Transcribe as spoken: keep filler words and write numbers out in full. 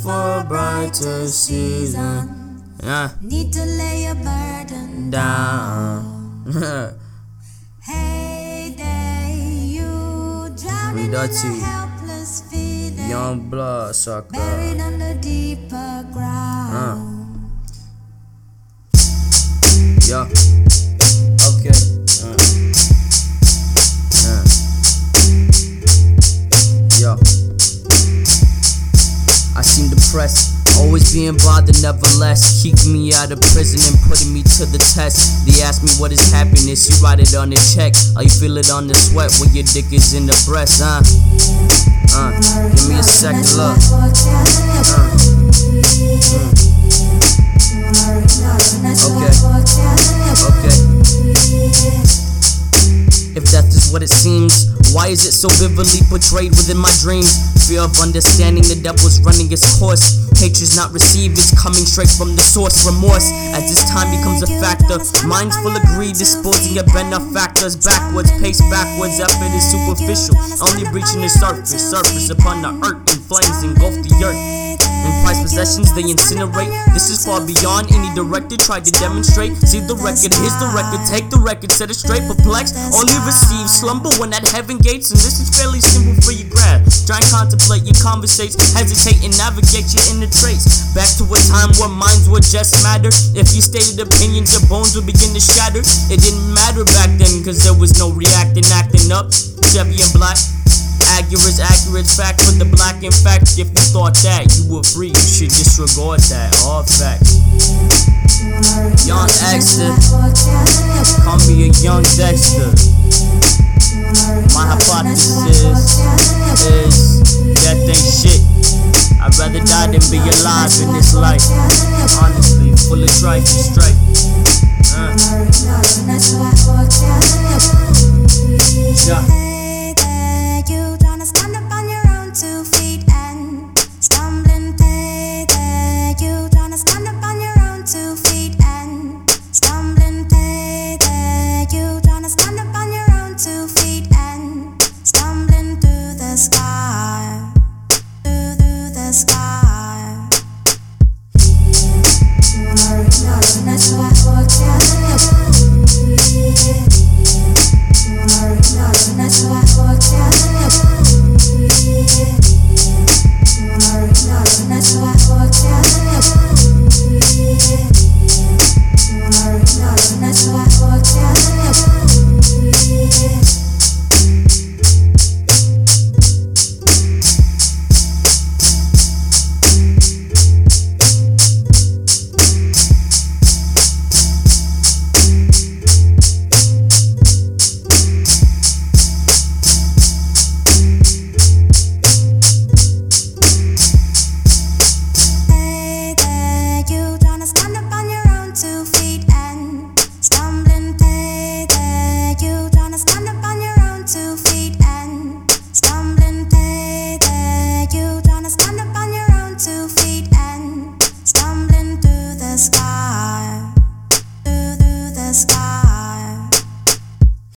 for a brighter season. Yeah. Need to lay your burden down. Hey day, you drowning in a helpless feeling. Young blood sucker. Buried under deeper ground. Uh. Yeah. Okay. Uh. Uh. Yo. I seem depressed, always being bothered, nevertheless. Keeping me out of prison and putting me to the test. They ask me what is happiness, you write it on the check. Or you feel it on the sweat when your dick is in the breast, huh? Uh, give me a second look. Uh. Mm. Okay. Okay. If death is what it seems, why is it so vividly portrayed within my dreams? Fear of understanding the devil's running its course. Hatred's not received, it's coming straight from the source. Remorse, as this time becomes a factor. Minds full of greed, disposing of benefactors. Backwards, pace backwards, effort is superficial. Only reaching the surface, surface upon the earth. In flames engulf the earth. In prized possessions they incinerate. This is far beyond any director tried to demonstrate. See the record, here's the record, take the record, set it straight. Perplexed, only receive slumber when at heaven gates. And this is fairly simple for your grab. Try and contemplate your conversates, hesitate and navigate your inner traits. Back to a time where minds were just matter. If you stated opinions, your bones would begin to shatter. It didn't matter back then, cause there was no reacting, acting up. Chevy and black, accurate, accurate fact for the black. In fact, if you thought that you were free, you should disregard that. All fact. Young Dexter, call me a young Dexter. My hypothesis is death ain't shit. I'd rather die than be alive in this life. Honestly, full of strife and strife. Uh. Yeah.